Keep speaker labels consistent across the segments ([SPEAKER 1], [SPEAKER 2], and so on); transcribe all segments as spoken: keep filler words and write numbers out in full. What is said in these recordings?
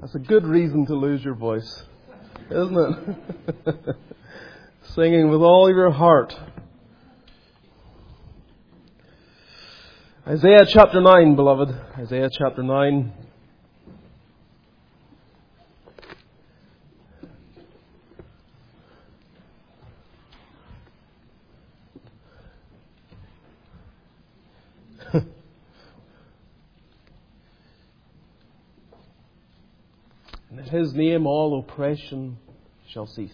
[SPEAKER 1] That's a good reason to lose your voice, isn't it? Singing with all your heart. Isaiah chapter nine, beloved. Isaiah chapter nine. And in His name all oppression shall cease.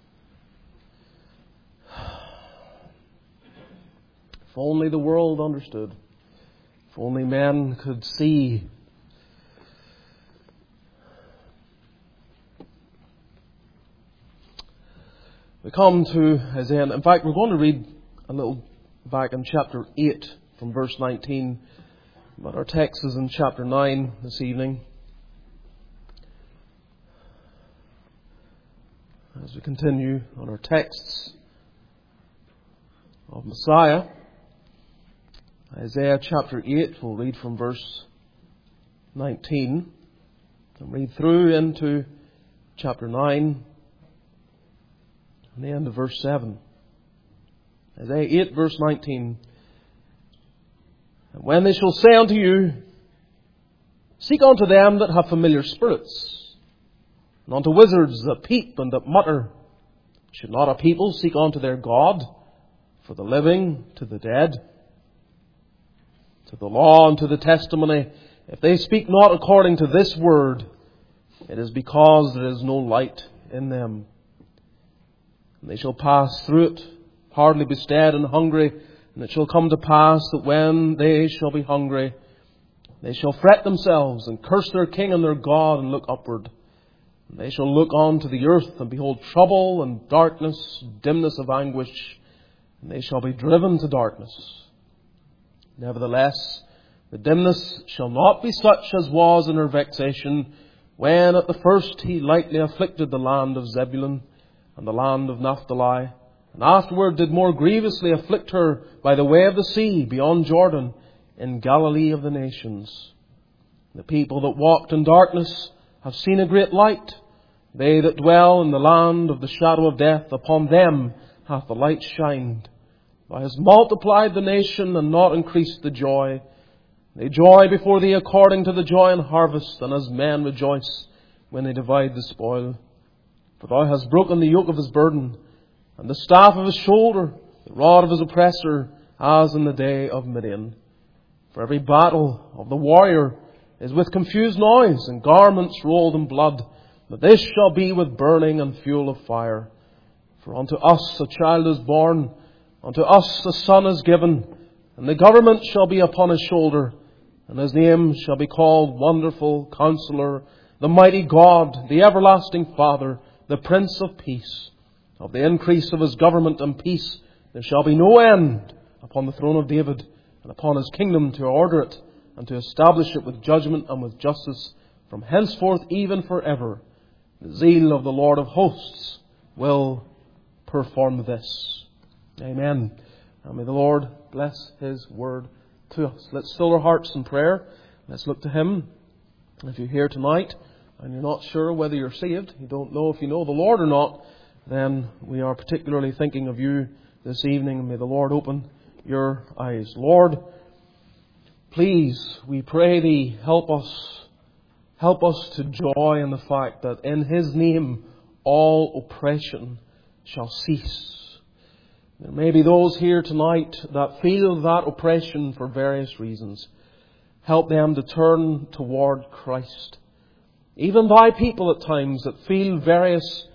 [SPEAKER 1] If only the world understood. If only men could see. We come to Isaiah. In fact, we're going to read a little back in chapter eight from verse nineteen. But our text is in chapter nine this evening. As we continue on our texts of Messiah, Isaiah chapter eight, we'll read from verse nineteen and read through into chapter nine and the end of verse seven. Isaiah eight, verse nineteen. And when they shall say unto you, seek unto them that have familiar spirits, and unto wizards that peep and that mutter, should not a people seek unto their God, for the living to the dead? To the law and to the testimony, if they speak not according to this word, it is because there is no light in them. And they shall pass through it, hardly bestead and hungry, and it shall come to pass that when they shall be hungry, they shall fret themselves and curse their king and their God and look upward. And they shall look on to the earth and behold trouble and darkness, dimness of anguish, and they shall be driven to darkness. Nevertheless, the dimness shall not be such as was in her vexation, when at the first He lightly afflicted the land of Zebulun and the land of Naphtali, and afterward did more grievously afflict her by the way of the sea beyond Jordan, in Galilee of the nations. The people that walked in darkness have seen a great light. They that dwell in the land of the shadow of death, upon them hath the light shined. Thou hast multiplied the nation and not increased the joy. They joy before Thee according to the joy in harvest, and as men rejoice when they divide the spoil. For Thou hast broken the yoke of his burden, and the staff of his shoulder, the rod of his oppressor, as in the day of Midian. For every battle of the warrior is with confused noise, and garments rolled in blood. But this shall be with burning and fuel of fire. For unto us a child is born, unto us a son is given, and the government shall be upon his shoulder, and his name shall be called Wonderful Counselor, the Mighty God, the Everlasting Father, the Prince of Peace. Of the increase of his government and peace there shall be no end upon the throne of David, and upon his kingdom, to order it and to establish it with judgment and with justice from henceforth even forever. The zeal of the Lord of hosts will perform this. Amen. And may the Lord bless His word to us. Let's fill our hearts in prayer. Let's look to Him. If you're here tonight and you're not sure whether you're saved, you don't know if you know the Lord or not, then we are particularly thinking of you this evening. And may the Lord open your eyes. Lord, please, we pray Thee, help us. Help us to joy in the fact that in His name all oppression shall cease. There may be those here tonight that feel that oppression for various reasons. Help them to turn toward Christ. Even Thy people at times that feel various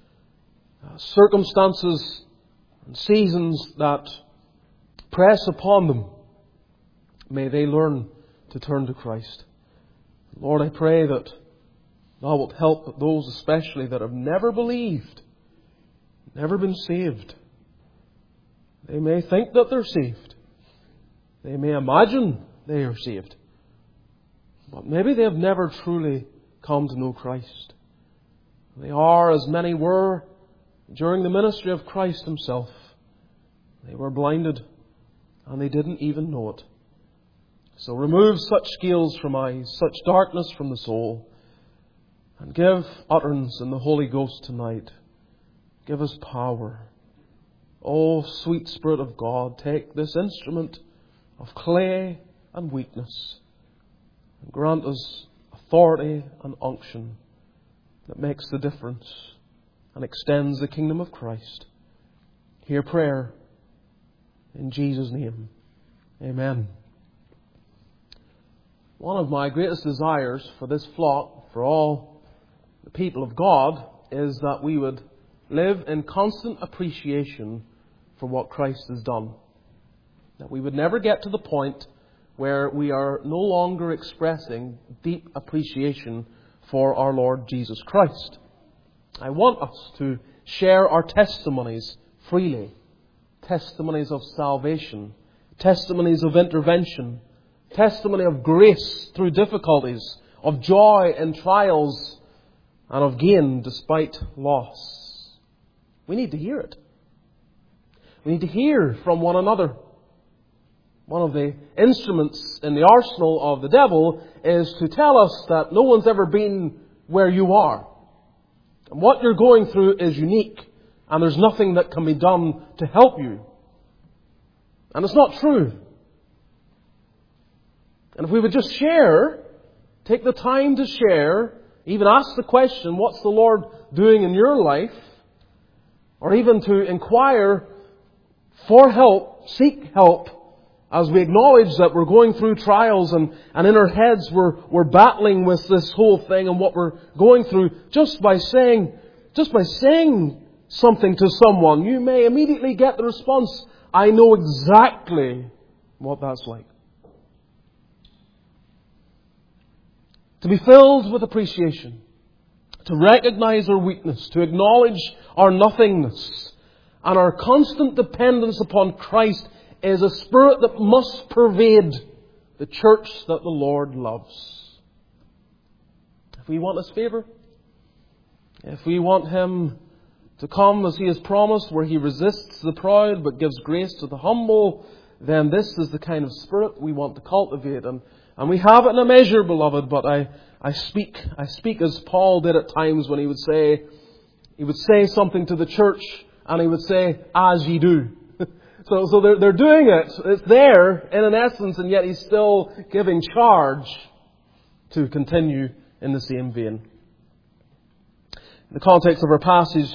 [SPEAKER 1] circumstances and seasons that press upon them, may they learn to turn to Christ. Lord, I pray that Thou wilt help those especially that have never believed, never been saved. They may think that they're saved. They may imagine they are saved. But maybe they have never truly come to know Christ. They are, as many were during the ministry of Christ Himself. They were blinded and they didn't even know it. So remove such scales from eyes, such darkness from the soul, And give utterance in the Holy Ghost tonight. Give us power. Oh, sweet Spirit of God, take this instrument of clay and weakness and grant us authority and unction that makes the difference and extends the kingdom of Christ. Hear prayer in Jesus' name. Amen. One of my greatest desires for this flock, for all the people of God, is that we would live in constant appreciation for what Christ has done. That we would never get to the point where we are no longer expressing deep appreciation for our Lord Jesus Christ. I want us to share our testimonies freely. Testimonies of salvation. Testimonies of intervention. Testimony of grace through difficulties. Of joy in trials. And of gain despite loss. We need to hear it. We need to hear from one another. One of the instruments in the arsenal of the devil is to tell us that no one's ever been where you are. And what you're going through is unique. And there's nothing that can be done to help you. And it's not true. And if we would just share, take the time to share, even ask the question, what's the Lord doing in your life? Or even to inquire for help, seek help, as we acknowledge that we're going through trials and, and in our heads we're, we're battling with this whole thing and what we're going through. Just by saying, just by saying something to someone, you may immediately get the response, I know exactly what that's like. To be filled with appreciation, to recognize our weakness, to acknowledge our nothingness, and our constant dependence upon Christ is a spirit that must pervade the church that the Lord loves. If we want His favour, if we want Him to come as He has promised, where He resists the proud but gives grace to the humble, then this is the kind of spirit we want to cultivate. And, and we have it in a measure, beloved, but I, I speak I speak as Paul did at times when he would say, he would say something to the church and he would say, as ye do. So, so they're, they're doing it. It's there in an essence, and yet he's still giving charge to continue in the same vein. The context of our passage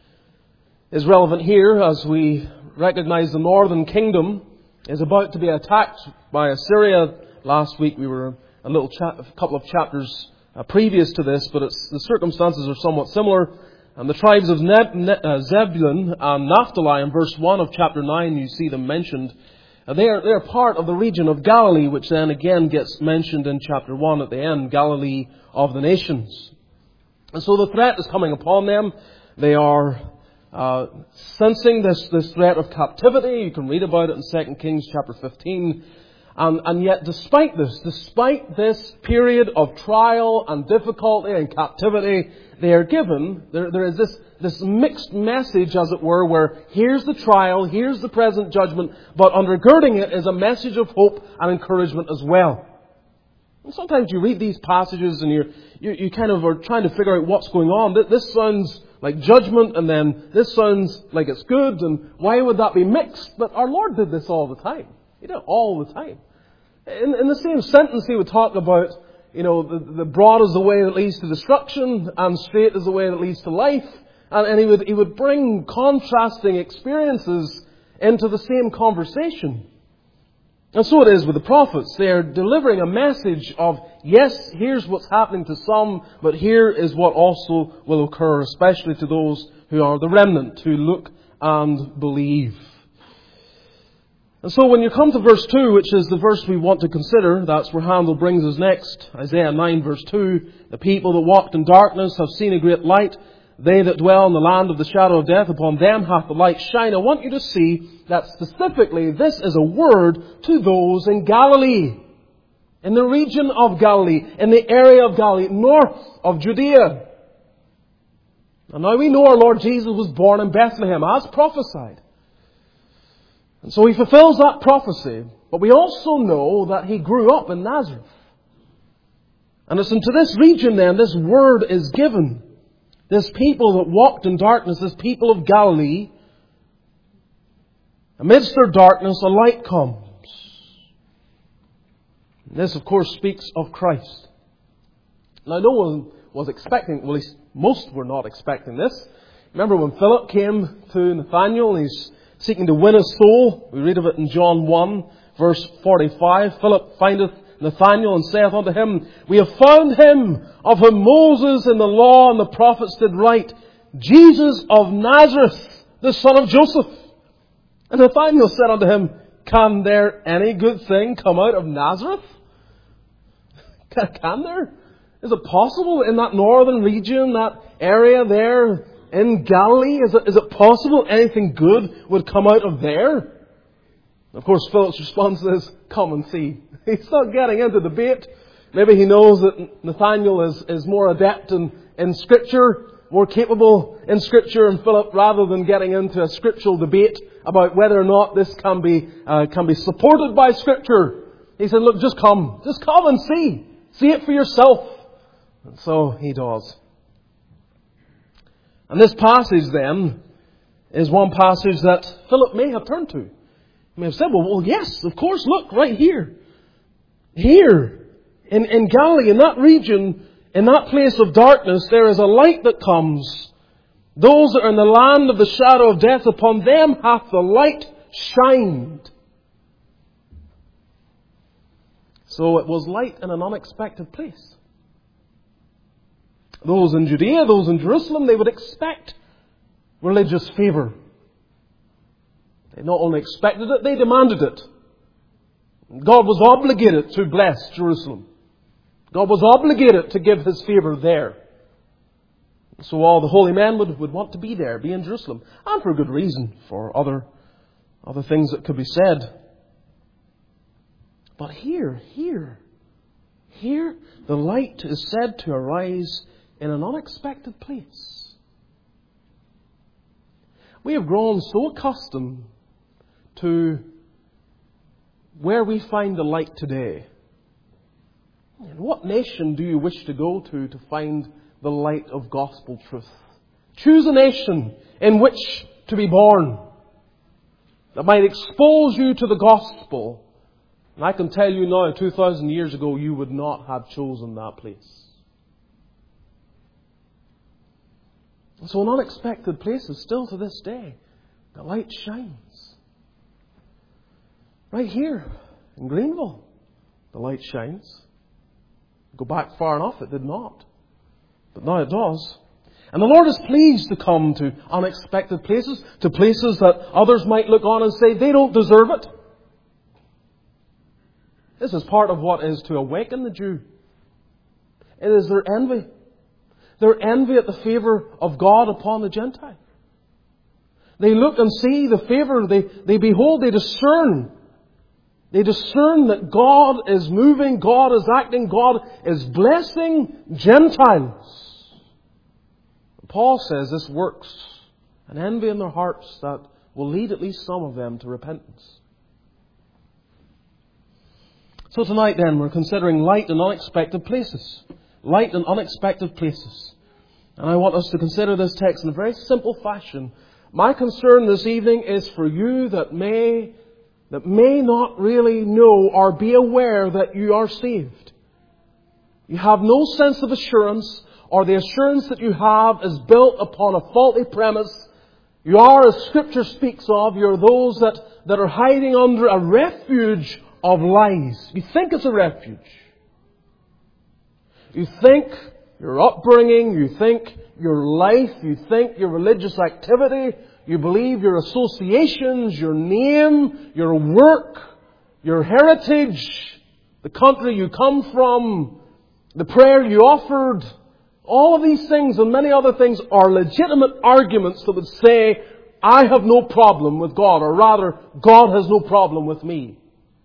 [SPEAKER 1] is relevant here as we recognize the northern kingdom is about to be attacked by Assyria. Last week we were a little chat, a couple of chapters uh, previous to this, but it's, the circumstances are somewhat similar. And the tribes of ne- ne- uh, Zebulun and Naphtali, in verse one of chapter nine, you see them mentioned. Uh, they are they are part of the region of Galilee, which then again gets mentioned in chapter one at the end, Galilee of the nations. And so the threat is coming upon them. They are uh, sensing this, this threat of captivity. You can read about it in Second Kings chapter fifteen. And, and yet despite this, despite this period of trial and difficulty and captivity, they are given, there, there is this, this mixed message, as it were, where here's the trial, here's the present judgment, but undergirding it is a message of hope and encouragement as well. And sometimes you read these passages and you're, you, you kind of are trying to figure out what's going on. This sounds like judgment, and then this sounds like it's good, and why would that be mixed? But our Lord did this all the time. He did it all the time. In, in the same sentence, He would talk about, you know, the, the broad is the way that leads to destruction, and straight is the way that leads to life. And, and he would he would bring contrasting experiences into the same conversation. And so it is with the prophets. They are delivering a message of, yes, here's what's happening to some, but here is what also will occur, especially to those who are the remnant, who look and believe. And so when you come to verse two, which is the verse we want to consider, that's where Handel brings us next. Isaiah nine verse two, the people that walked in darkness have seen a great light. They that dwell in the land of the shadow of death, upon them hath the light shined. I want you to see that specifically this is a word to those in Galilee. In the region of Galilee, in the area of Galilee, north of Judea. And now we know our Lord Jesus was born in Bethlehem, as prophesied. And so He fulfills that prophecy. But we also know that He grew up in Nazareth. And it's into this region then, this word is given. This people that walked in darkness, this people of Galilee, amidst their darkness, a light comes. And this, of course, speaks of Christ. Now, no one was expecting, well, at least most were not expecting this. Remember when Philip came to Nathanael and he's seeking to win his soul? We read of it in John one, verse forty-five. Philip findeth Nathanael and saith unto him, We have found him of whom Moses in the law and the prophets did write, Jesus of Nazareth, the son of Joseph. And Nathanael said unto him, Can there any good thing come out of Nazareth? Can, can there? Is it possible in that northern region, that area there in Galilee? Is it, is it possible anything good would come out of there? Of course, Philip's response is, come and see. He's not getting into debate. Maybe he knows that Nathanael is, is more adept in, in Scripture, more capable in Scripture, and Philip, rather than getting into a scriptural debate about whether or not this can be uh, can be supported by Scripture, he said, look, just come. Just come and see. See it for yourself. And so he does. And this passage then is one passage that Philip may have turned to. He may have said, well, well yes, of course, look, right here. Here, in, in Galilee, in that region, in that place of darkness, there is a light that comes. Those that are in the land of the shadow of death, upon them hath the light shined. So it was light in an unexpected place. Those in Judea, those in Jerusalem, they would expect religious favour. They not only expected it, they demanded it. God was obligated to bless Jerusalem. God was obligated to give His favour there. So all the holy men would, would want to be there, be in Jerusalem. And for good reason, for other, other things that could be said. But here, here, here, the light is said to arise in an unexpected place. We have grown so accustomed to where we find the light today. And what nation do you wish to go to to find the light of gospel truth? Choose a nation in which to be born that might expose you to the gospel. And I can tell you now, two thousand years ago, you would not have chosen that place. So in unexpected places, still to this day, the light shines. Right here in Greenville, the light shines. Go back far enough, it did not. But now it does. And the Lord is pleased to come to unexpected places, to places that others might look on and say they don't deserve it. This is part of what is to awaken the Jew. It is their envy. Their envy at the favour of God upon the Gentile. They look and see the favour. They, they behold, they discern. They discern that God is moving, God is acting, God is blessing Gentiles. Paul says this works an envy in their hearts that will lead at least some of them to repentance. So tonight then we're considering light in unexpected places. Light in unexpected places. And I want us to consider this text in a very simple fashion. My concern this evening is for you that may, that may not really know or be aware that you are saved. You have no sense of assurance, or the assurance that you have is built upon a faulty premise. You are, as Scripture speaks of, you're those that, that are hiding under a refuge of lies. You think it's a refuge. You think your upbringing, you think your life, you think your religious activity, you believe your associations, your name, your work, your heritage, the country you come from, the prayer you offered, all of these things and many other things are legitimate arguments that would say, I have no problem with God, or rather, God has no problem with me.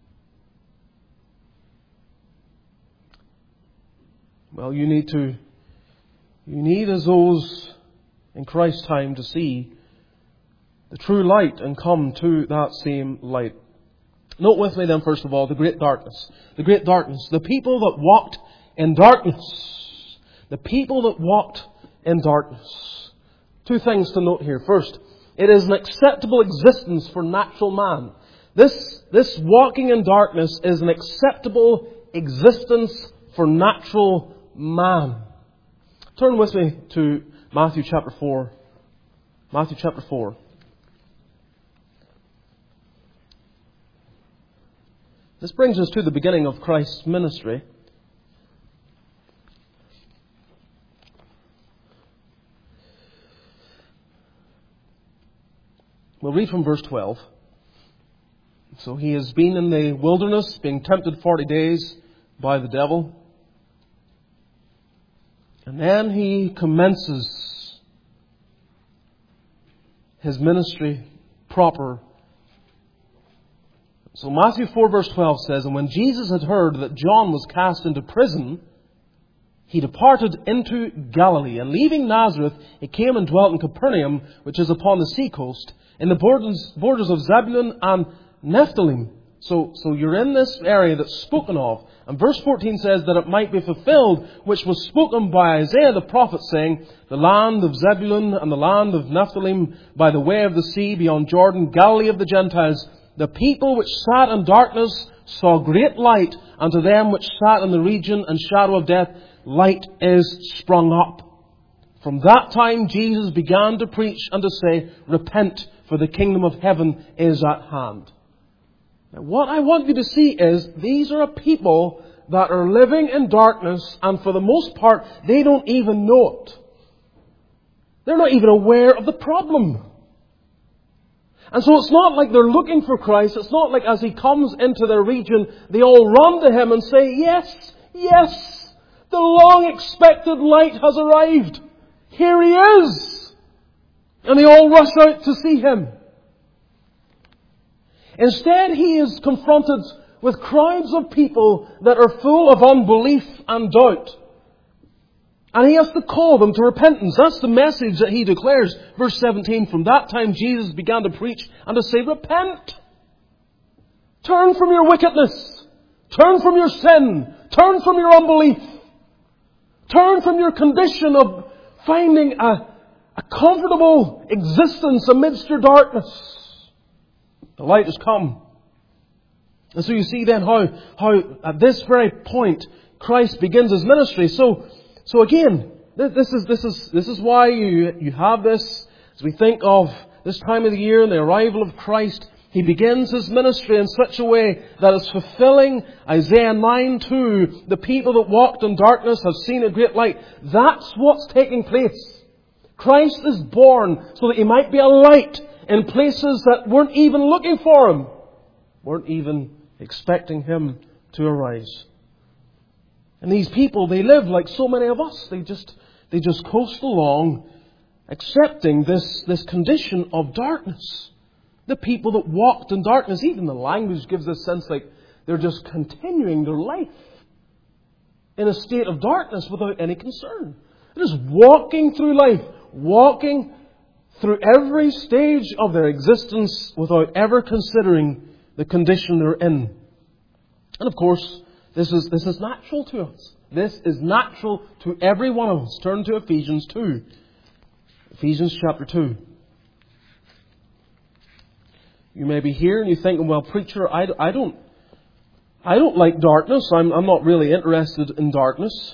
[SPEAKER 1] Well, you need to, you need as those in Christ's time to see the true light and come to that same light. Note with me then, first of all, the great darkness. The great darkness. The people that walked in darkness. The people that walked in darkness. Two things to note here. First, it is an acceptable existence for natural man. This, this walking in darkness is an acceptable existence for natural man. Turn with me to Matthew chapter four. Matthew chapter four. This brings us to the beginning of Christ's ministry. We'll read from verse twelve. So he has been in the wilderness, being tempted forty days by the devil. And then he commences his ministry proper. So Matthew four verse twelve says, "And when Jesus had heard that John was cast into prison, he departed into Galilee. And leaving Nazareth, he came and dwelt in Capernaum, which is upon the seacoast, in the borders, borders of Zebulun and Nephthalim." So, so you're in this area that's spoken of. And verse fourteen says that it might be fulfilled, which was spoken by Isaiah the prophet, saying, "The land of Zebulun and the land of Nephthalim, by the way of the sea, beyond Jordan, Galilee of the Gentiles, the people which sat in darkness saw great light, and to them which sat in the region and shadow of death, light is sprung up." From that time Jesus began to preach and to say, "Repent, for the kingdom of heaven is at hand." Now, what I want you to see is these are a people that are living in darkness, and for the most part they don't even know it. They're not even aware of the problem. And so it's not like they're looking for Christ. It's not like as He comes into their region, they all run to Him and say, "Yes, yes, the long-expected light has arrived. Here He is." And they all rush out to see Him. Instead, He is confronted with crowds of people that are full of unbelief and doubt. And He has to call them to repentance. That's the message that He declares. Verse seventeen, "From that time Jesus began to preach and to say, Repent! Turn from your wickedness. Turn from your sin. Turn from your unbelief. Turn from your condition of finding a, a comfortable existence amidst your darkness. The light has come." And so you see then how, how at this very point Christ begins His ministry. So, so again, this is, this is, this is why you, you have this, as we think of this time of the year and the arrival of Christ. He begins His ministry in such a way that is fulfilling Isaiah nine two. The people that walked in darkness have seen a great light. That's what's taking place. Christ is born so that He might be a light in places that weren't even looking for Him, weren't even expecting Him to arise. And these people, they live like so many of us. They just, they just coast along, accepting this, this condition of darkness. The people that walked in darkness, even the language gives this sense like they're just continuing their life in a state of darkness without any concern. They're just walking through life, walking through every stage of their existence without ever considering the condition they're in. And of course, this is, this is natural to us. This is natural to every one of us. Turn to Ephesians two. Ephesians chapter two. You may be here and you're thinking, "Well, preacher, I, I don't, I don't like darkness. I'm, I'm not really interested in darkness."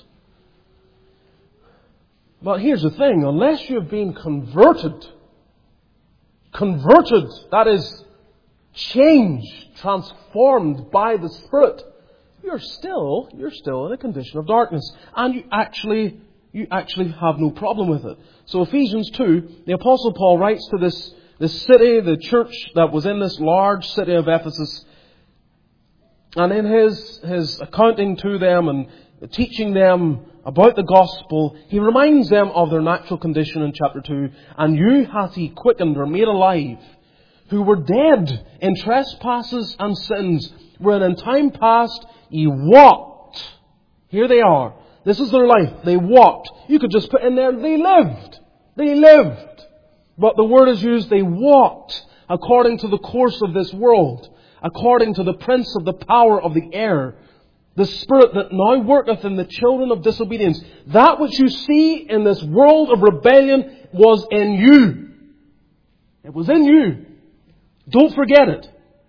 [SPEAKER 1] But here's the thing. Unless you've been converted, converted, that is, changed, transformed by the Spirit, you're still, you're still in a condition of darkness. And you actually, you actually have no problem with it. So Ephesians two, the Apostle Paul writes to this, this city, the church that was in this large city of Ephesus. And in his, his accounting to them and teaching them about the gospel, he reminds them of their natural condition in chapter two. "And you hath He quickened," or made alive, "who were dead in trespasses and sins, wherein in time past ye walked." Here they are. This is their life. They walked. You could just put in there, they lived. They lived. But the word is used, they walked according to the course of this world, according to the prince of the power of the air, the Spirit that now worketh in the children of disobedience. That which you see in this world of rebellion was in you. It was in you. Don't forget it.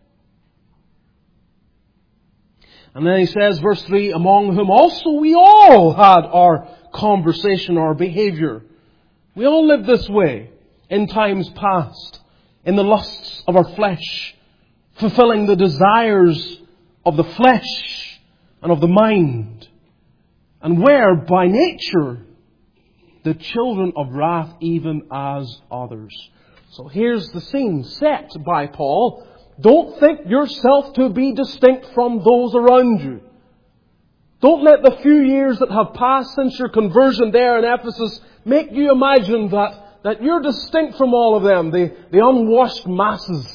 [SPEAKER 1] And then he says, verse three, among whom also we all had our conversation, our behavior. We all lived this way in times past, in the lusts of our flesh, fulfilling the desires of the flesh and of the mind, and were by nature the children of wrath, even as others. So here's the scene set by Paul. Don't think yourself to be distinct from those around you. Don't let the few years that have passed since your conversion there in Ephesus make you imagine that, that you're distinct from all of them, the, the unwashed masses.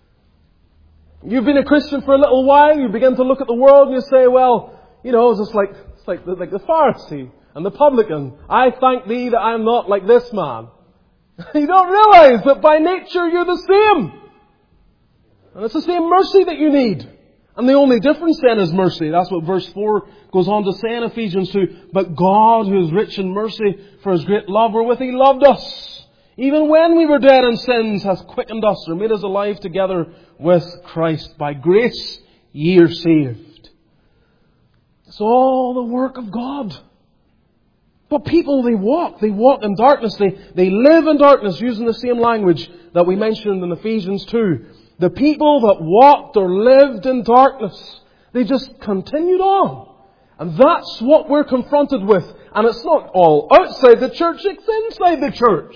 [SPEAKER 1] You've been a Christian for a little while, you begin to look at the world and you say, well, you know, it's just like, it's like, the, like the Pharisee and the publican. I thank thee that I'm not like this man. You don't realize that by nature you're the same. And it's the same mercy that you need. And the only difference then is mercy. That's what verse four goes on to say in Ephesians two. But God, who is rich in mercy, for His great love wherewith He loved us, even when we were dead in sins, hath quickened us, or made us alive together with Christ. By grace ye are saved. It's all the work of God. But people, they walk. They walk in darkness. They, they live in darkness, using the same language that we mentioned in Ephesians two. The people that walked or lived in darkness, they just continued on. And that's what we're confronted with. And it's not all outside the church, it's inside the church.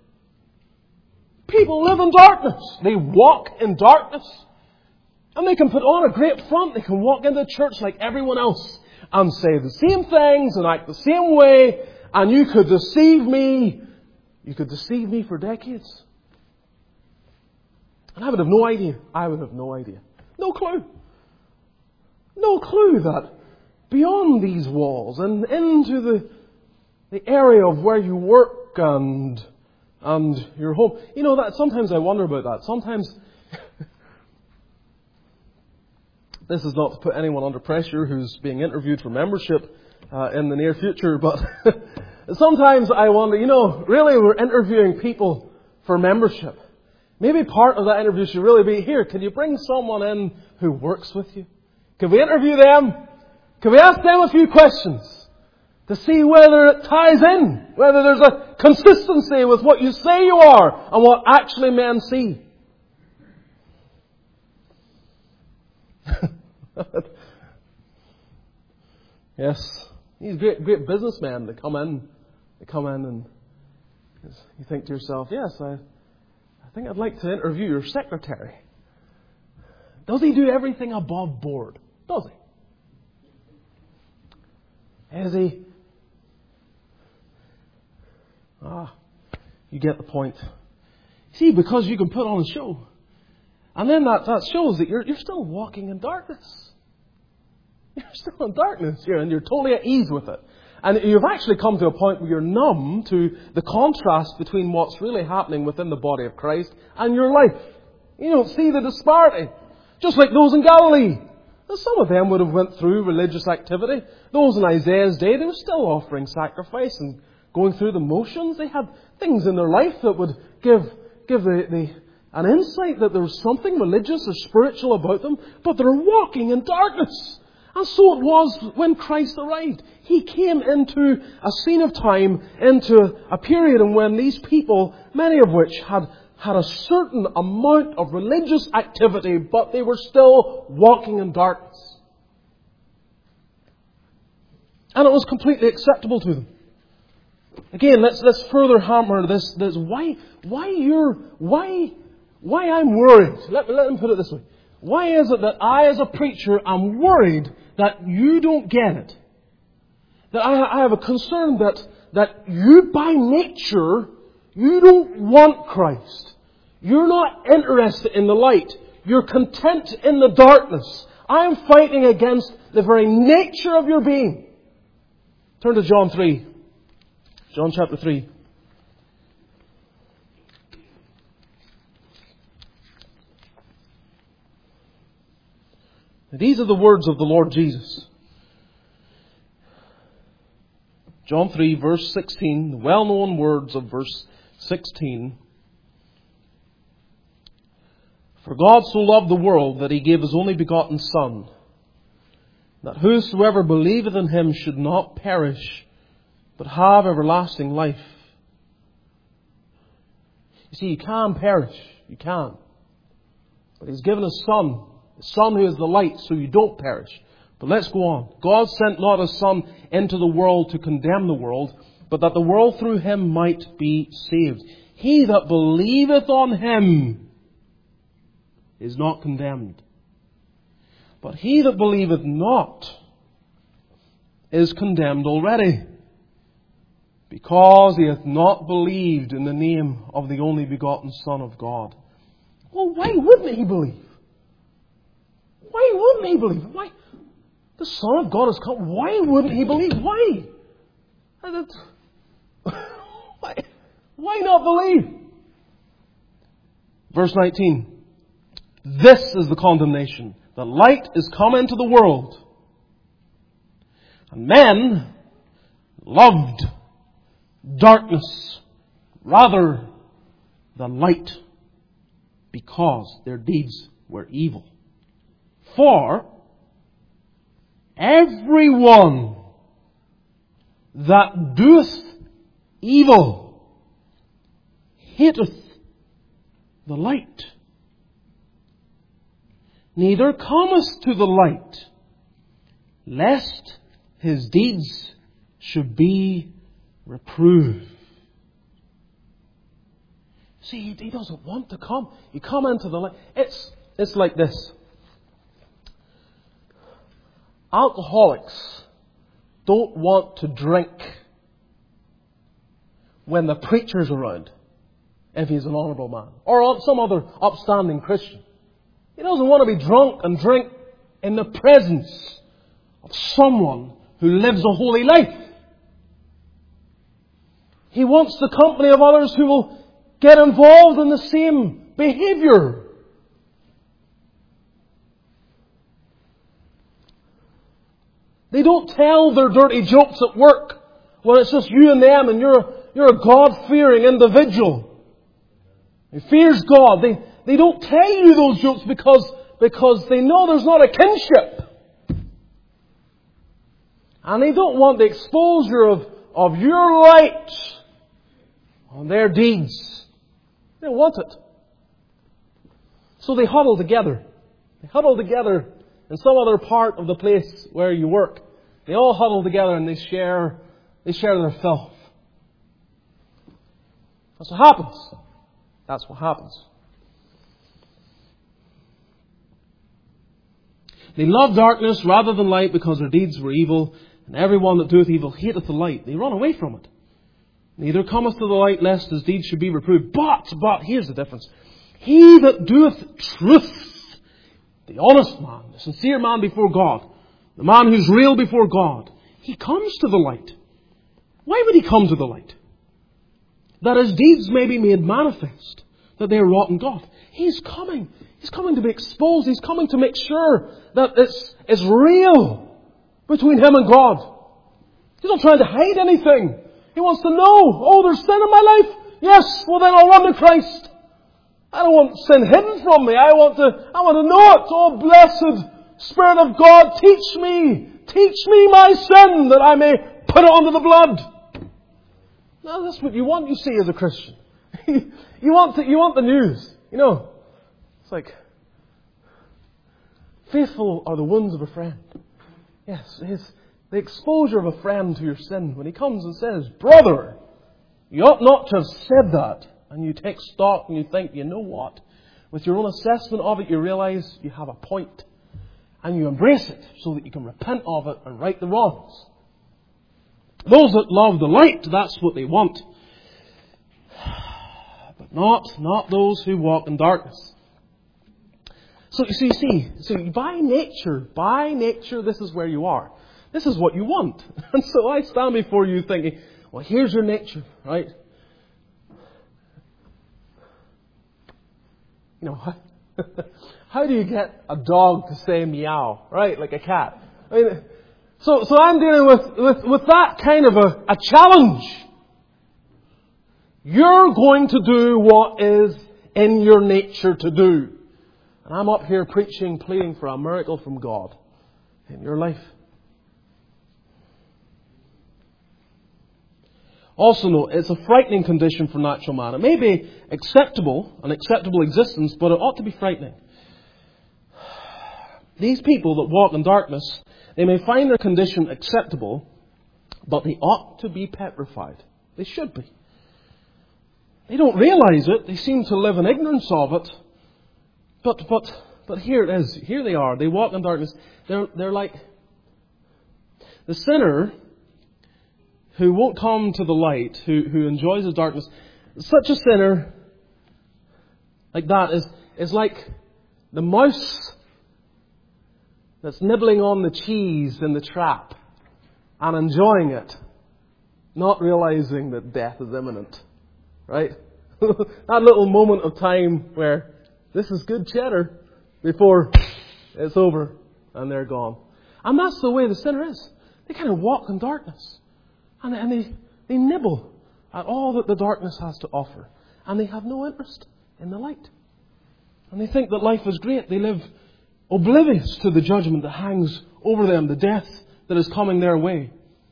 [SPEAKER 1] People live in darkness. They walk in darkness. And they can put on a great front. They can walk into church like everyone else and say the same things and act the same way. And you could deceive me. You could deceive me for decades. And I would have no idea. I would have no idea. No clue. No clue that beyond these walls and into the, the area of where you work and, and your home. You know, that sometimes I wonder about that. Sometimes, this is not to put anyone under pressure who's being interviewed for membership uh, in the near future, but sometimes I wonder, you know, really we're interviewing people for membership. Maybe part of that interview should really be, here, can you bring someone in who works with you? Can we interview them? Can we ask them a few questions to see whether it ties in? Whether there's a consistency with what you say you are and what actually men see? Yes, these great, great businessmen that come in, they come in and you think to yourself, yes, I... I think I'd like to interview your secretary. Does he do everything above board? Does he? Is he? Ah, you get the point. See, because you can put on a show. And then that, that shows that you're, you're still walking in darkness. You're still in darkness here and you're totally at ease with it. And you've actually come to a point where you're numb to the contrast between what's really happening within the body of Christ and your life. You don't see the disparity. Just like those in Galilee. Now, some of them would have went through religious activity. Those in Isaiah's day, they were still offering sacrifice and going through the motions. They had things in their life that would give, give the, the, an insight that there was something religious or spiritual about them. But they're walking in darkness. And so it was when Christ arrived. He came into a scene of time, into a period in when these people, many of which had, had a certain amount of religious activity, but they were still walking in darkness. And it was completely acceptable to them. Again, let's let's further hammer this this why why you're why why I'm worried. Let, let me put it this way. Why is it that I, as a preacher, am worried that you don't get it? That I, I have a concern that, that you, by nature, you don't want Christ. You're not interested in the light. You're content in the darkness. I am fighting against the very nature of your being. Turn to John three. John chapter three. These are the words of the Lord Jesus. John three, verse sixteen, the well-known words of verse sixteen. For God so loved the world that he gave his only begotten Son, that whosoever believeth in him should not perish, but have everlasting life. You see, you can perish. You can. But he's given his Son, the Son who is the light, so you don't perish. But let's go on. God sent not his Son into the world to condemn the world, but that the world through him might be saved. He that believeth on him is not condemned. But he that believeth not is condemned already, because he hath not believed in the name of the only begotten Son of God. Well, why wouldn't he believe? Why wouldn't he believe? Why? The Son of God has come. Why wouldn't he believe? Why? Why, why not believe? Verse nineteen. This is the condemnation. The light is come into the world, and men loved darkness rather than light, because their deeds were evil. For everyone that doeth evil hateth the light, neither cometh to the light, lest his deeds should be reproved. See, he doesn't want to come. You come into the light. It's, it's like this. Alcoholics don't want to drink when the preacher's around, if he's an honourable man, or some other upstanding Christian. He doesn't want to be drunk and drink in the presence of someone who lives a holy life. He wants the company of others who will get involved in the same behaviour. They don't tell their dirty jokes at work when it's just you and them and you're a, you're a God-fearing individual who fears God. They, they don't tell you those jokes because, because they know there's not a kinship. And they don't want the exposure of, of your light on their deeds. They don't want it. So they huddle together. They huddle together in some other part of the place where you work. They all huddle together and they share, they share their filth. That's what happens. That's what happens. They love darkness rather than light, because their deeds were evil, and everyone that doeth evil hateth the light. They run away from it. Neither cometh to the light, lest his deeds should be reproved. But, but, here's the difference. He that doeth truth, the honest man, the sincere man before God, the man who's real before God, he comes to the light. Why would he come to the light? That his deeds may be made manifest, that they are wrought in God. He's coming. He's coming to be exposed. He's coming to make sure that it's, it's real between him and God. He's not trying to hide anything. He wants to know, oh, there's sin in my life? Yes, well then I'll run to Christ. I don't want sin hidden from me. I want to, I want to know it. Oh, blessed Spirit of God, teach me. Teach me my sin that I may put it under the blood. Now that's what you want, you see, as a Christian. you want the, you want the news. You know, it's like, faithful are the wounds of a friend. Yes, his, the exposure of a friend to your sin. When he comes and says, brother, you ought not to have said that. And you take stock and you think, you know what? With your own assessment of it, you realize you have a point. And you embrace it so that you can repent of it and right the wrongs. Those that love the light, that's what they want. But not, not those who walk in darkness. So you see, see, so by nature, by nature, this is where you are. This is what you want. And so I stand before you thinking, well, here's your nature, right? You know, how do you get a dog to say meow, right? Like a cat. I mean, So, so I'm dealing with, with, with that kind of a, a challenge. You're going to do what is in your nature to do. And I'm up here preaching, pleading for a miracle from God in your life. Also note, it's a frightening condition for natural man. It may be acceptable, an acceptable existence, but it ought to be frightening. These people that walk in darkness, they may find their condition acceptable, but they ought to be petrified. They should be. They don't realize it. They seem to live in ignorance of it. But but but here it is. Here they are. They walk in darkness. They're they're like the sinner who won't come to the light, who, who enjoys the darkness. Such a sinner like that is, is like the mouse that's nibbling on the cheese in the trap and enjoying it, not realizing that death is imminent. Right? That little moment of time where this is good cheddar before it's over and they're gone. And that's the way the sinner is. They kind of walk in darkness. And, and they, they nibble at all that the darkness has to offer. And they have no interest in the light. And they think that life is great. They live oblivious to the judgment that hangs over them, the death that is coming their way.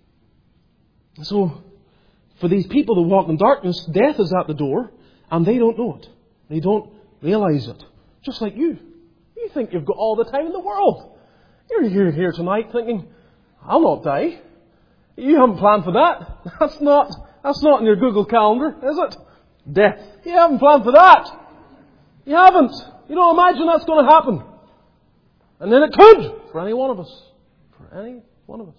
[SPEAKER 1] So, for these people that walk in darkness, death is at the door, and they don't know it. They don't realize it. Just like you. You think you've got all the time in the world. You're here, here tonight thinking, I'll not die. You haven't planned for that. That's not, that's not in your Google Calendar, is it? Death. You haven't planned for that. You haven't. You don't imagine that's going to happen. And then it could for any one of us. For any one of us.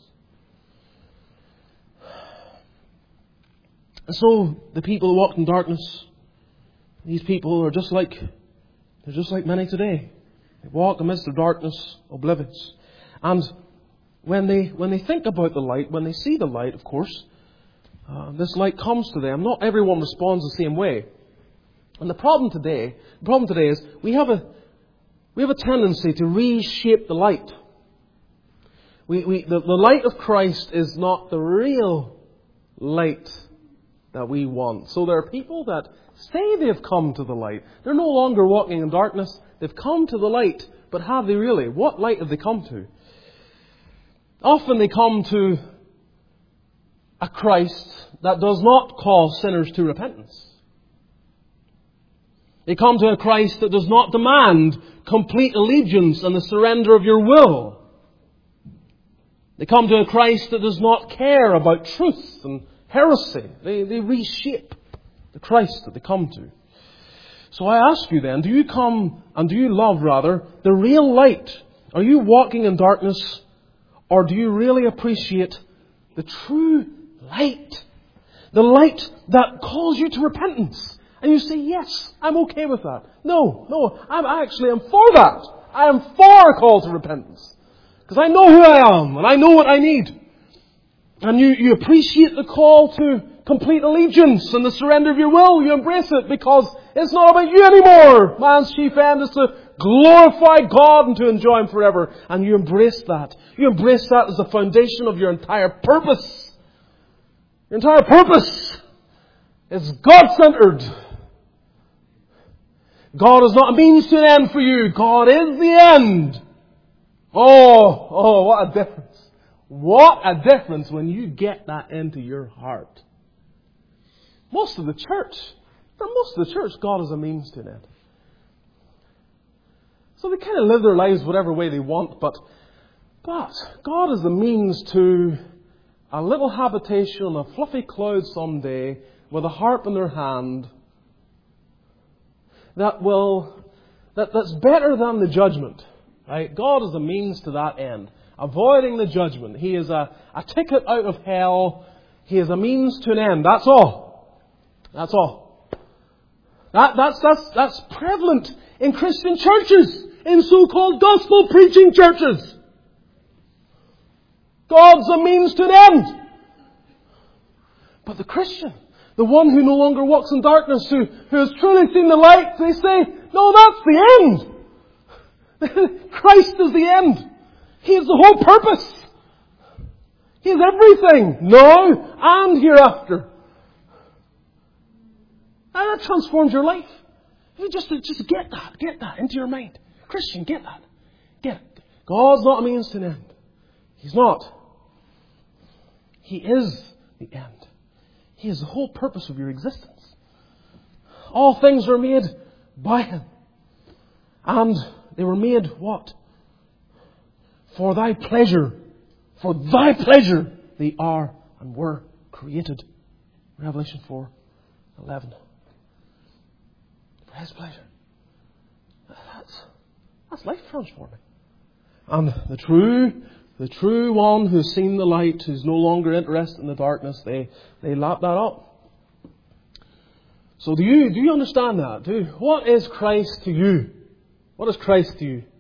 [SPEAKER 1] And so the people who walk in darkness, these people are just like, they're just like many today. They walk amidst the darkness, oblivious. And when they when they think about the light, when they see the light, of course, uh, this light comes to them. Not everyone responds the same way. And the problem today, the problem today is we have a we have a tendency to reshape the light. We we the, the light of Christ is not the real light that we want. So there are people that say they've come to the light. They're no longer walking in darkness. They've come to the light. But have they really? What light have they come to? Often they come to a Christ that does not call sinners to repentance. They come to a Christ that does not demand complete allegiance and the surrender of your will. They come to a Christ that does not care about truth and heresy. They, they reshape the Christ that they come to. So I ask you then, do you come and do you love rather the real light? Are you walking in darkness? Or do you really appreciate the true light? The light that calls you to repentance. And you say, yes, I'm okay with that. No, no, I'm actually am for that. I am for a call to repentance. Because I know who I am and I know what I need. And you, you appreciate the call to complete allegiance and the surrender of your will. You embrace it because it's not about you anymore. Man's chief end is to glorify God and to enjoy Him forever. And you embrace that. You embrace that as the foundation of your entire purpose. Your entire purpose is God-centered. God is not a means to an end for you. God is the end. Oh, oh, what a difference. What a difference when you get that into your heart. Most of the church, for most of the church, God is a means to an end. So they kind of live their lives whatever way they want, but, but God is a means to a little habitation on a fluffy cloud someday with a harp in their hand that will, that, that's better than the judgment. Right? God is a means to that end. Avoiding the judgment. He is a, a ticket out of hell. He is a means to an end. That's all. That's all. That, that's, that's, that's prevalent in Christian churches. In so-called gospel preaching churches. God's a means to an end. But the Christian, the one who no longer walks in darkness, who, who has truly seen the light, they say, no, that's the end. Christ is the end. He is the whole purpose. He has everything, now and hereafter. And that transforms your life. You just, just get that, get that into your mind. Christian, get that. Get it. God's not a means to an end. He's not. He is the end. He is the whole purpose of your existence. All things are made by Him. And they were made what? For Thy pleasure. For Thy pleasure they are and were created. Revelation four eleven. For His pleasure. That's, that's life transforming. And the true, the true one who's seen the light, who's no longer interested in the darkness, they, they lap that up. So do you, do you understand that? Do, what is Christ to you? What is Christ to you?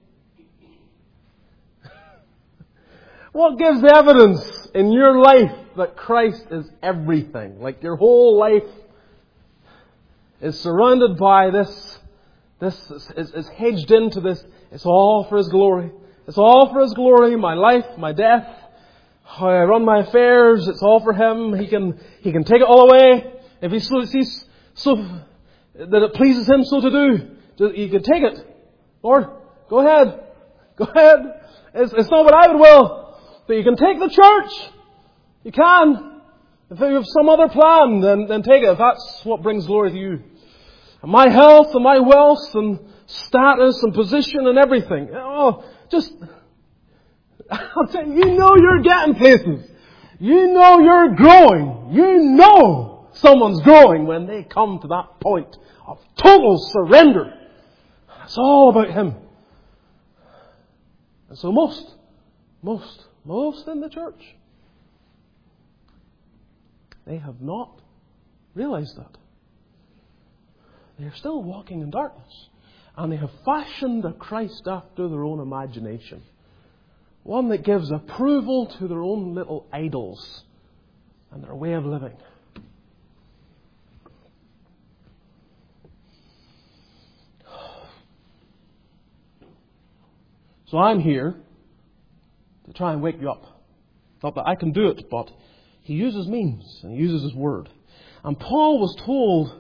[SPEAKER 1] What gives evidence in your life that Christ is everything? Like your whole life is surrounded by this, this is, is hedged into this. It's all for His glory. It's all for His glory. My life, my death, how I run my affairs. It's all for Him. He can He can take it all away if He sees so that it pleases Him so to do. He can take it. Lord, go ahead, go ahead. It's, it's not what I would will, but you can take the church. You can. If you have some other plan, then then take it. If that's what brings glory to you. And my health and my wealth and status and position and everything. Oh. Just, I'll tell you, you know you're getting places. You know you're growing. You know someone's growing when they come to that point of total surrender. It's all about Him. And so most, most, most in the church, they have not realized that. They are still walking in darkness. And they have fashioned a Christ after their own imagination. One that gives approval to their own little idols and their way of living. So I'm here to try and wake you up. Not that I can do it, but He uses means and He uses His Word. And Paul was told,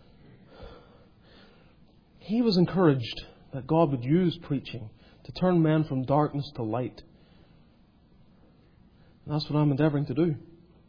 [SPEAKER 1] he was encouraged that God would use preaching to turn men from darkness to light. And that's what I'm endeavouring to do.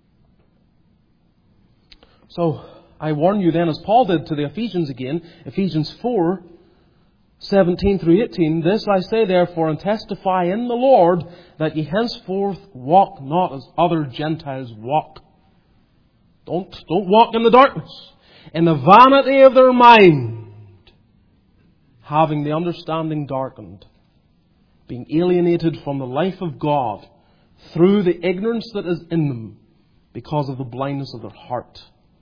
[SPEAKER 1] So, I warn you then, as Paul did to the Ephesians again, Ephesians four, seventeen through eighteen, this I say therefore and testify in the Lord that ye henceforth walk not as other Gentiles walk. Don't, don't walk in the darkness, in the vanity of their mind, having the understanding darkened, being alienated from the life of God through the ignorance that is in them because of the blindness of their heart.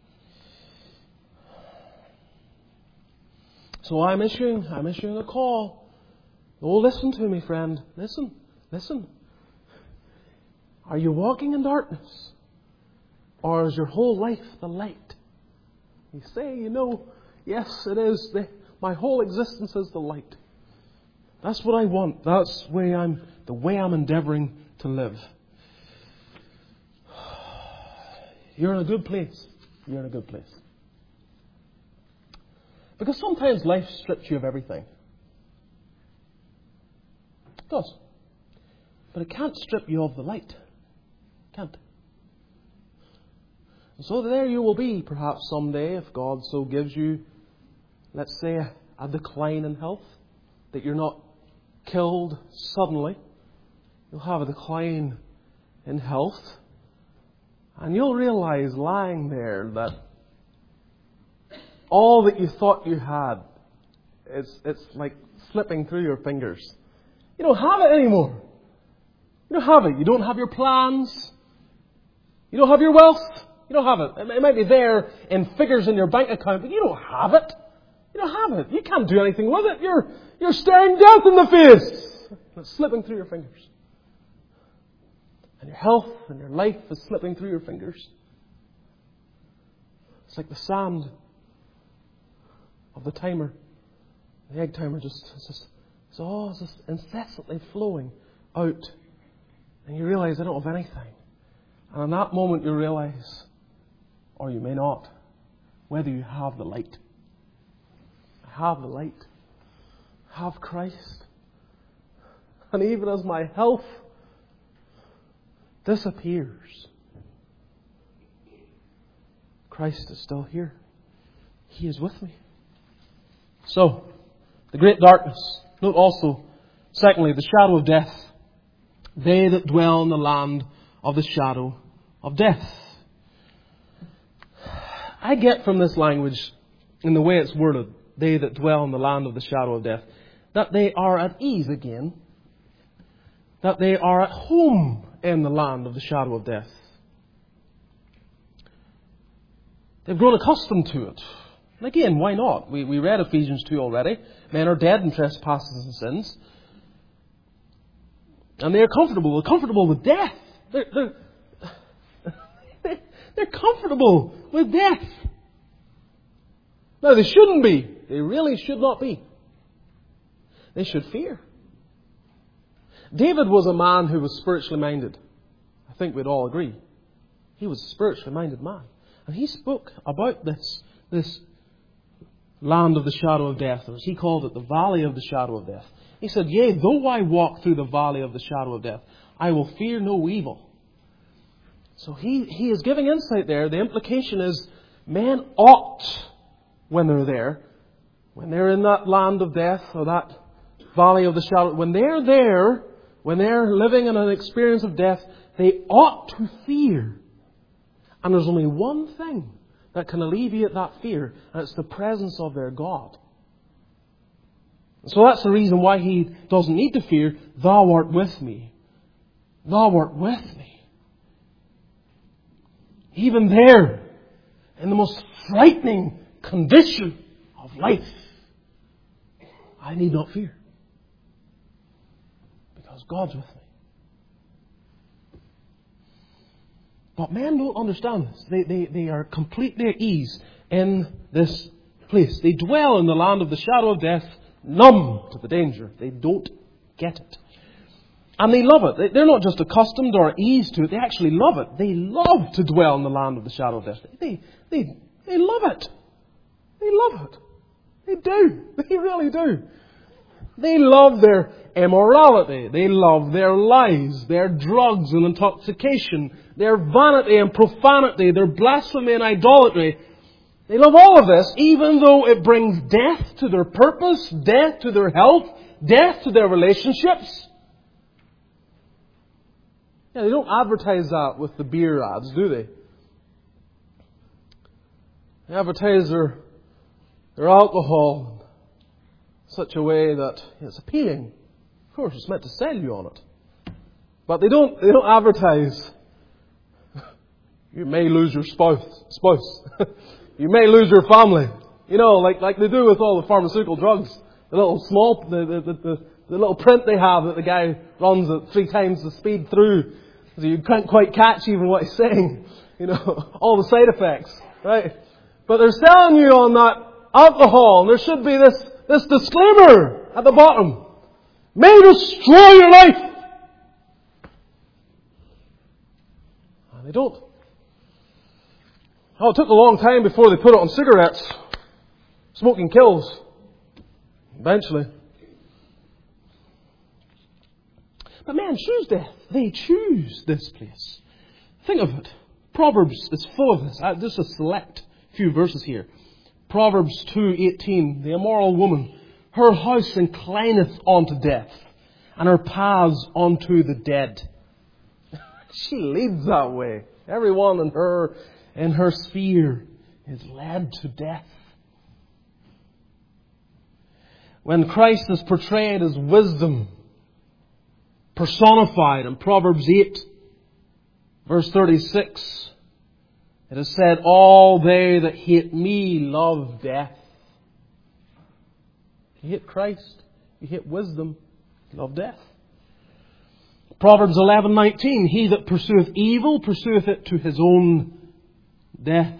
[SPEAKER 1] So I'm issuing, I'm issuing a call. Oh, listen to me, friend. Listen, listen. Are you walking in darkness? Or is your whole life the light? You say, you know, yes, it is. The, my whole existence is the light. That's what I want. That's the way I'm, the way I'm endeavouring to live. You're in a good place. You're in a good place. Because sometimes life strips you of everything. It does. But it can't strip you of the light. It can't. And so there you will be, perhaps someday, if God so gives you, let's say, a, a decline in health, that you're not killed suddenly. You'll have a decline in health. And you'll realize lying there that all that you thought you had, it's, it's like slipping through your fingers. You don't have it anymore. You don't have it. You don't have your plans. You don't have your wealth. You don't have it. It might be there in figures in your bank account, but you don't have it. You don't have it. You can't do anything with it. You're, you're staring death in the face. It's slipping through your fingers. And your health and your life is slipping through your fingers. It's like the sand of the timer. The egg timer just, it's just, it's all it's just incessantly flowing out. And you realize I don't have anything. And in that moment you realize, or you may not, whether you have the light. Have the light. Have Christ. And even as my health disappears, Christ is still here. He is with me. So, the great darkness. Note also, secondly, the shadow of death. They that dwell in the land of the shadow of death. I get from this language, in the way it's worded, they that dwell in the land of the shadow of death, that they are at ease again. That they are at home in the land of the shadow of death. They've grown accustomed to it. And again, why not? We, we read Ephesians two already. Men are dead in trespasses and sins. And they are comfortable. They're comfortable with death. They're, they're, they're comfortable with death. Now, they shouldn't be. They really should not be. They should fear. David was a man who was spiritually minded. I think we'd all agree. He was a spiritually minded man. And he spoke about this, this land of the shadow of death, or as he called it, the valley of the shadow of death. He said, yea, though I walk through the valley of the shadow of death, I will fear no evil. So he, he is giving insight there. The implication is men ought, when they're there, when they're in that land of death, or that valley of the shadow, when they're there, when they're living in an experience of death, they ought to fear. And there's only one thing that can alleviate that fear, and it's the presence of their God. So that's the reason why he doesn't need to fear. Thou art with me. Thou art with me. Even there, in the most frightening condition of life, I need not fear. Because God's with me. But men don't understand this. They, they, they are completely at ease in this place. They dwell in the land of the shadow of death, numb to the danger. They don't get it. And they love it. They're not just accustomed or at ease to it. They actually love it. They love to dwell in the land of the shadow of death. They, they, they love it. They love it. They do. They really do. They love their immorality. They love their lies, their drugs and intoxication, their vanity and profanity, their blasphemy and idolatry. They love all of this, even though it brings death to their purpose, death to their health, death to their relationships. Yeah, they don't advertise that with the beer ads, do they? They advertise their, their alcohol in such a way that it's appealing. Of course, it's meant to sell you on it. But they don't, they don't advertise, you may lose your spouse. spouse. You may lose your family. You know, like, like they do with all the pharmaceutical drugs. The little small, the, the, the, the, the little print they have that the guy runs at three times the speed through. So you can't quite catch even what he's saying. You know, all the side effects, right? But they're selling you on that alcohol. And there should be this, this disclaimer at the bottom. May destroy your life. And they don't. Oh, it took a long time before they put it on cigarettes. Smoking kills. Eventually. But men choose death. They choose this place. Think of it. Proverbs is full of this. Uh, just a select few verses here. Proverbs two eighteen. The immoral woman, her house inclineth unto death, and her paths unto the dead. She leads that way. Everyone in her in her sphere is led to death. When Christ is portrayed as wisdom, personified in Proverbs eight, verse thirty-six, it is said, all they that hate me love death. If you hate Christ, you hate wisdom, you love death. Proverbs eleven nineteen, he that pursueth evil pursueth it to his own death.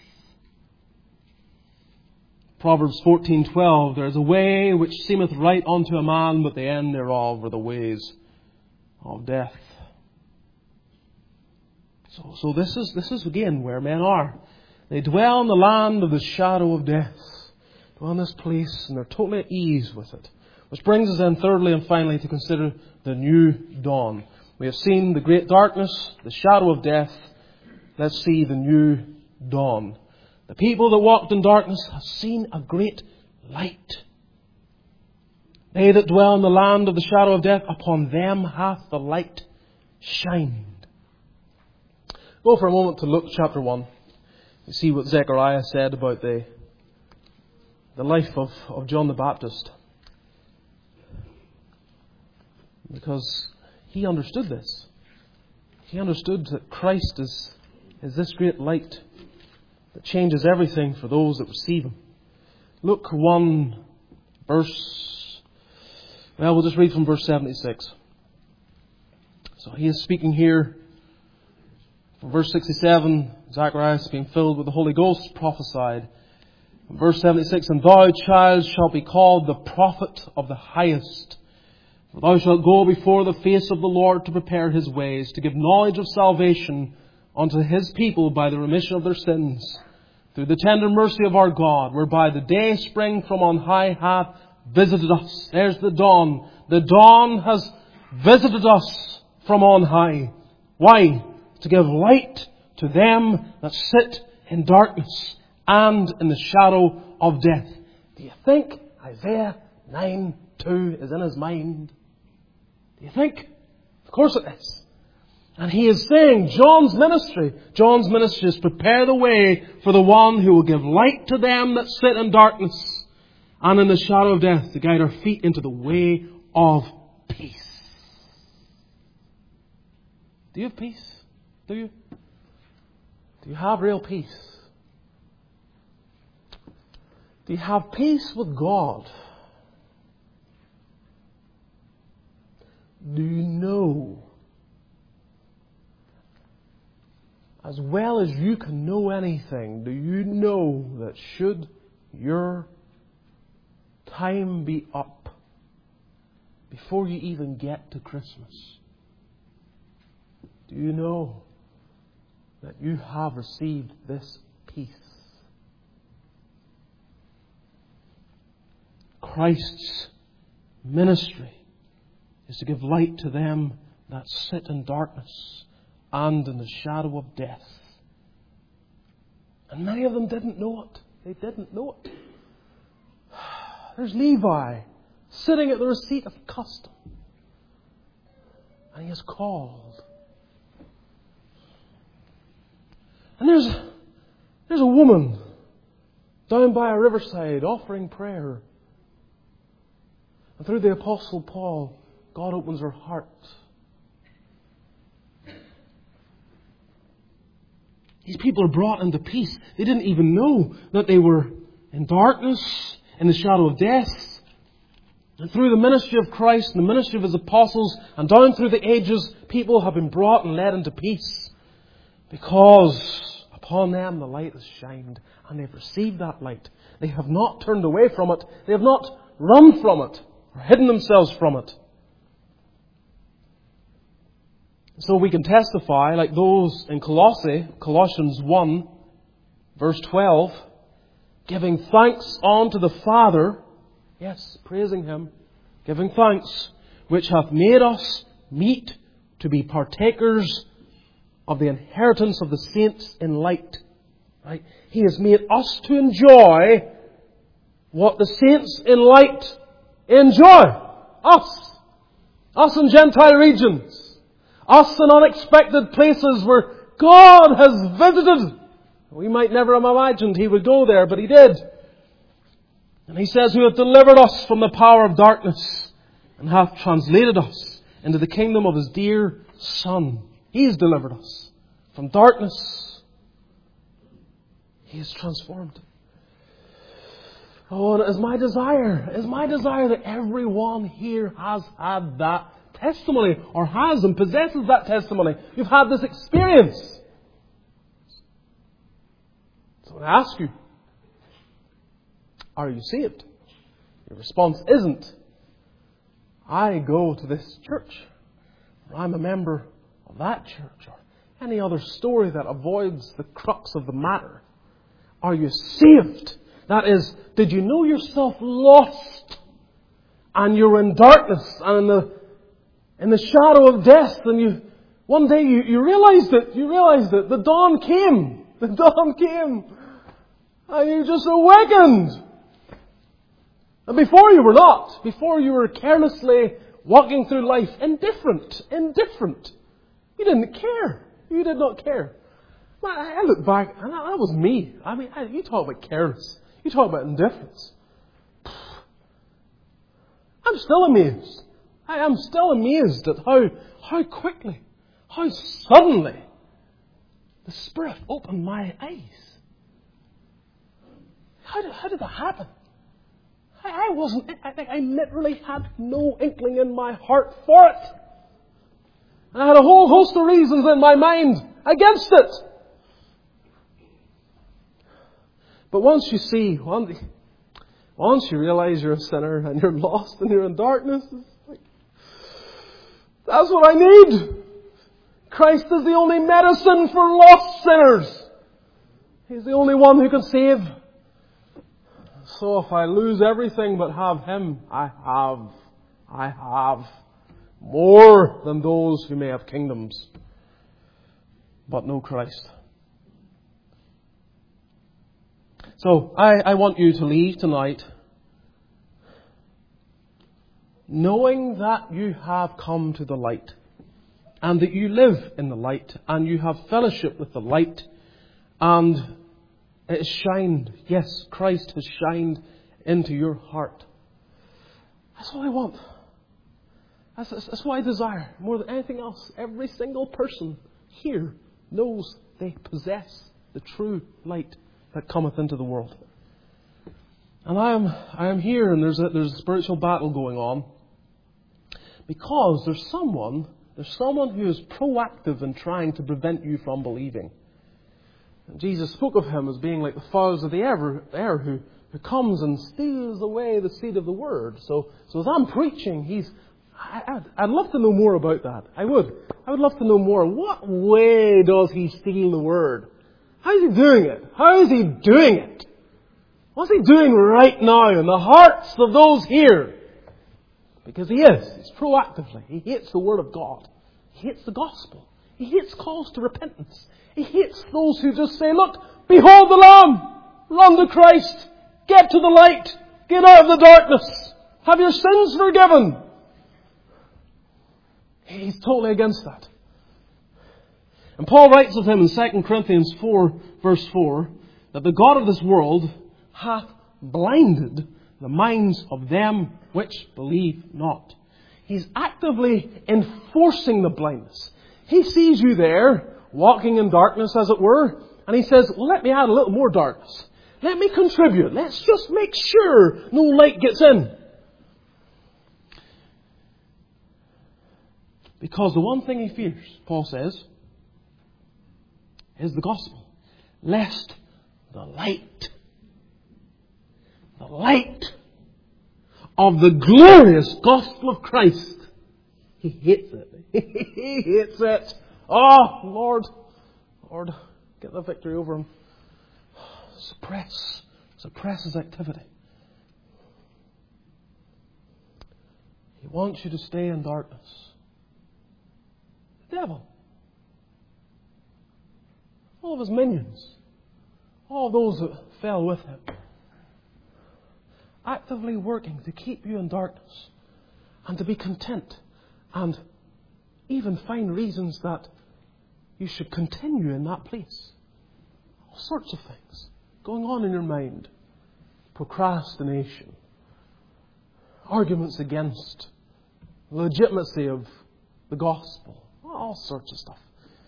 [SPEAKER 1] Proverbs fourteen twelve, there is a way which seemeth right unto a man, but the end thereof are the ways of death. So, so this is this is again where men are. They dwell in the land of the shadow of death. Dwell in this place, and they're totally at ease with it. Which brings us then thirdly and finally to consider the new dawn. We have seen the great darkness, the shadow of death. Let's see the new dawn. The people that walked in darkness have seen a great light. They that dwell in the land of the shadow of death, upon them hath the light shined. Go for a moment to Luke chapter one. You see what Zechariah said about the, the life of, of John the Baptist. Because he understood this. He understood that Christ is, is this great light that changes everything for those that receive Him. Luke one, verse... Well, we'll just read from verse seventy-six. So he is speaking here. From verse sixty-seven, Zacharias, being filled with the Holy Ghost, prophesied. In verse seventy-six, And thou, child, shalt be called the prophet of the highest. For thou shalt go before the face of the Lord to prepare His ways, to give knowledge of salvation unto His people by the remission of their sins, through the tender mercy of our God, whereby the day spring from on high hath visited us. There's the dawn. The dawn has visited us from on high. Why? To give light to them that sit in darkness and in the shadow of death. Do you think Isaiah nine two is in his mind? Do you think? Of course it is. And he is saying, John's ministry, John's ministry is prepare the way for the one who will give light to them that sit in darkness and in the shadow of death, to guide our feet into the way of peace. Do you have peace? Do you? Do you have real peace? Do you have peace with God? Do you know, as well as you can know anything, do you know that should your time be up before you even get to Christmas, do you know that you have received this peace? Christ's ministry is to give light to them that sit in darkness and in the shadow of death. And many of them didn't know it. They didn't know it. There's Levi sitting at the receipt of custom. And he is called. And there's, there's a woman down by a riverside offering prayer. And through the Apostle Paul, God opens her heart. These people are brought into peace. They didn't even know that they were in darkness, in the shadow of death. And through the ministry of Christ and the ministry of His apostles, and down through the ages, people have been brought and led into peace. Because upon them the light has shined, and they've received that light. They have not turned away from it. They have not run from it or hidden themselves from it. So we can testify, like those in Colossae, Colossians one, verse twelve, giving thanks unto the Father, yes, praising Him, giving thanks, which hath made us meet to be partakers of the inheritance of the saints in light. Right? He has made us to enjoy what the saints in light enjoy. Us. Us in Gentile regions. Us in unexpected places where God has visited. We might never have imagined He would go there, but He did. And He says, who hath delivered us from the power of darkness and hath translated us into the kingdom of His dear Son. He has delivered us from darkness. He has transformed. Oh, and it is my desire, it is my desire that everyone here has had that testimony, or has and possesses that testimony. You've had this experience. So I ask you, are you saved? Your response isn't, I go to this church, or I'm a member of that church, or any other story that avoids the crux of the matter. Are you saved? That is, did you know yourself lost and you're in darkness and in the in the shadow of death, and you one day you, you realized it, you realized it, the dawn came, the dawn came, and you just awakened. And before you were not, before you were carelessly walking through life, indifferent, indifferent. You didn't care. You did not care. I look back, and that was me. I mean, you talk about careless. You talk about indifference. I'm still amazed. I am still amazed at how, how quickly, how suddenly the Spirit opened my eyes. How did, how did that happen? I, I wasn't, I think I literally had no inkling in my heart for it. I had a whole host of reasons in my mind against it. But once you see, once you realize you're a sinner and you're lost and you're in darkness, it's like, that's what I need. Christ is the only medicine for lost sinners. He's the only one who can save. So if I lose everything but have Him, I have, I have more than those who may have kingdoms, but no Christ. So I, I want you to leave tonight knowing that you have come to the light and that you live in the light and you have fellowship with the light and it has shined. Yes, Christ has shined into your heart. That's what I want. That's, that's, that's what I desire more than anything else. Every single person here knows they possess the true light that cometh into the world. And I am I am here, and there's a, there's a spiritual battle going on because there's someone there's someone who is proactive in trying to prevent you from believing. And Jesus spoke of him as being like the fowls of the air, air who, who comes and steals away the seed of the word. So so as I'm preaching, he's I, I'd, I'd love to know more about that. I would. I would love to know more. What way does he steal the word? How is he doing it? How is he doing it? What's he doing right now in the hearts of those here? Because he is. He's proactively. He hates the Word of God. He hates the gospel. He hates calls to repentance. He hates those who just say, look, behold the Lamb. Run to Christ. Get to the light. Get out of the darkness. Have your sins forgiven. He's totally against that. And Paul writes of him in Second Corinthians four, verse four, that the God of this world hath blinded the minds of them which believe not. He's actively enforcing the blindness. He sees you there, walking in darkness as it were, and he says, well, let me add a little more darkness. Let me contribute. Let's just make sure no light gets in. Because the one thing he fears, Paul says, is the gospel. Lest the light, the light of the glorious gospel of Christ, he hates it. He hates it. Oh, Lord, Lord, get the victory over him. Suppress, suppress his activity. He wants you to stay in darkness. The devil. All of his minions, all those that fell with him, actively working to keep you in darkness and to be content and even find reasons that you should continue in that place. All sorts of things going on in your mind. Procrastination, arguments against the legitimacy of the gospel, all sorts of stuff.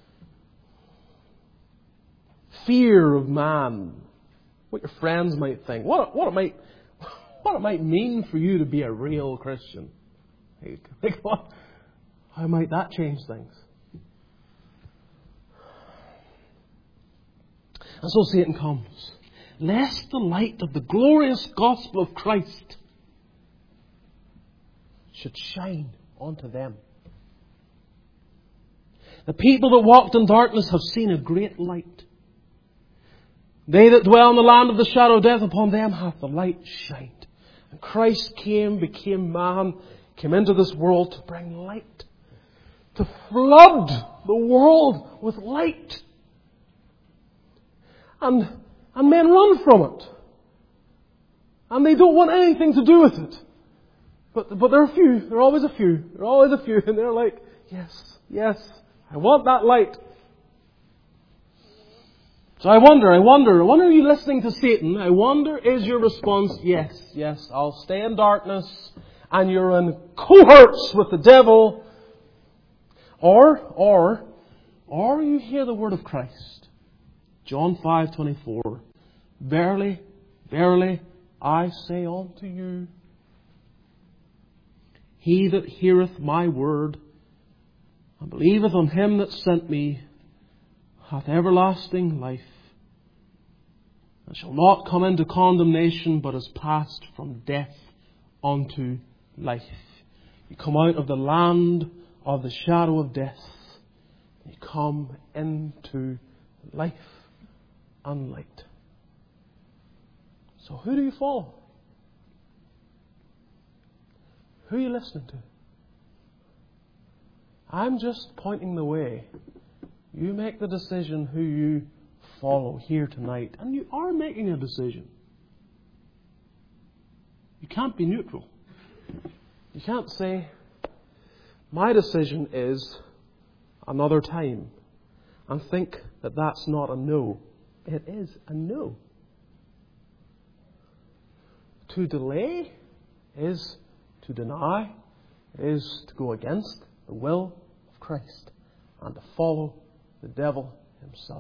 [SPEAKER 1] Fear of man, what your friends might think, what, what it might, what it might mean for you to be a real Christian. Like, what, how might that change things? And so Satan comes, lest the light of the glorious gospel of Christ should shine onto them. The people that walked in darkness have seen a great light. They that dwell in the land of the shadow of death, upon them hath the light shined. And Christ came, became man, came into this world to bring light. To flood the world with light. And, and men run from it. And they don't want anything to do with it. But, but there are a few. There are always a few. There are always a few. And they're like, yes, yes, I want that light. So I wonder, I wonder, I wonder are you listening to Satan? I wonder is your response, yes, yes, I'll stay in darkness and you're in cohorts with the devil. Or, or, or you hear the word of Christ. John five twenty-four. Verily, verily, I say unto you, he that heareth my word and believeth on him that sent me hath everlasting life, and shall not come into condemnation, but is passed from death unto life. You come out of the land of the shadow of death, you come into life and light. So who do you follow? Who are you listening to? I'm just pointing the way. You make the decision who you follow here tonight. And you are making a decision. You can't be neutral. You can't say, my decision is another time, and think that that's not a no. It is a no. To delay is to deny, is to go against the will of Christ and to follow the devil himself.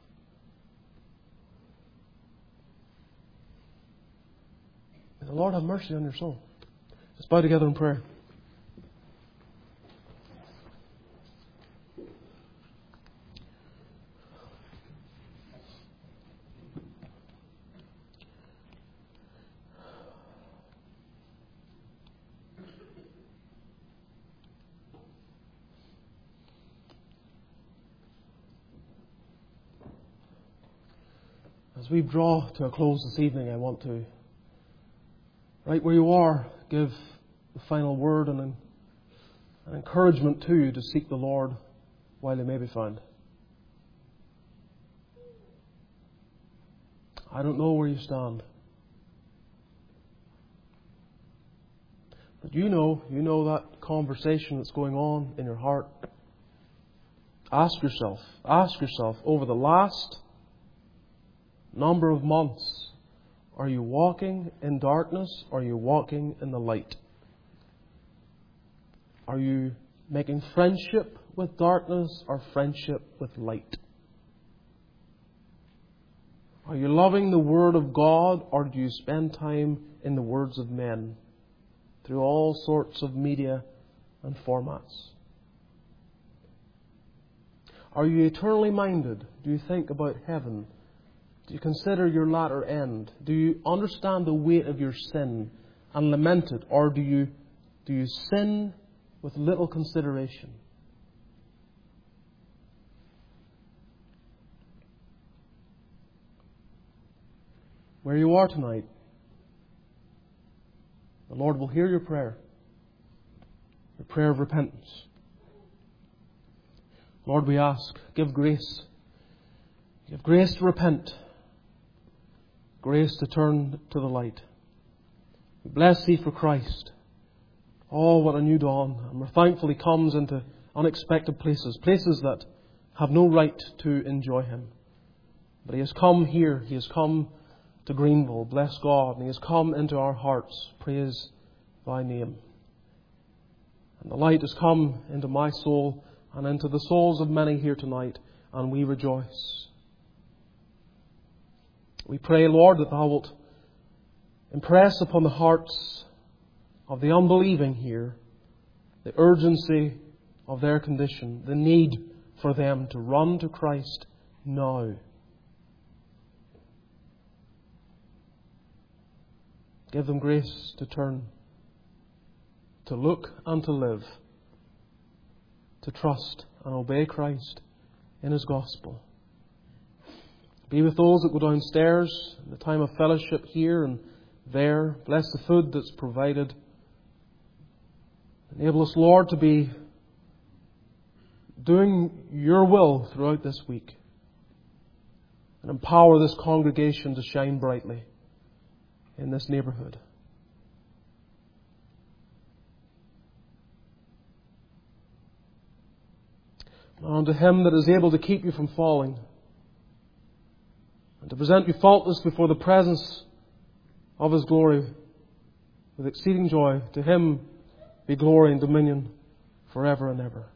[SPEAKER 1] May the Lord have mercy on your soul. Let's bow together in prayer. As we draw to a close this evening, I want to, right where you are, give the final word and an, an encouragement to you to seek the Lord while He may be found. I don't know where you stand. But you know, you know that conversation that's going on in your heart. Ask yourself, ask yourself, over the last number of months, are you walking in darkness or are you walking in the light? Are you making friendship with darkness or friendship with light? Are you loving the Word of God or do you spend time in the words of men through all sorts of media and formats? Are you eternally minded? Do you think about heaven? Do you consider your latter end? Do you understand the weight of your sin and lament it? Or do you, do you sin with little consideration? Where you are tonight, the Lord will hear your prayer, your prayer of repentance. Lord, we ask, give grace. Give grace to repent. Grace to turn to the light. We bless Thee for Christ. Oh, what a new dawn. And we're thankful He comes into unexpected places. Places that have no right to enjoy Him. But He has come here. He has come to Greenville. Bless God. And He has come into our hearts. Praise Thy name. And the light has come into my soul and into the souls of many here tonight. And we rejoice. We pray, Lord, that Thou wilt impress upon the hearts of the unbelieving here the urgency of their condition, the need for them to run to Christ now. Give them grace to turn, to look and to live, to trust and obey Christ in His gospel. Be with those that go downstairs in the time of fellowship here and there. Bless the food that's provided. Enable us, Lord, to be doing Your will throughout this week. And empower this congregation to shine brightly in this neighbourhood. And unto Him that is able to keep you from falling and to present you faultless before the presence of His glory with exceeding joy, to Him be glory and dominion forever and ever.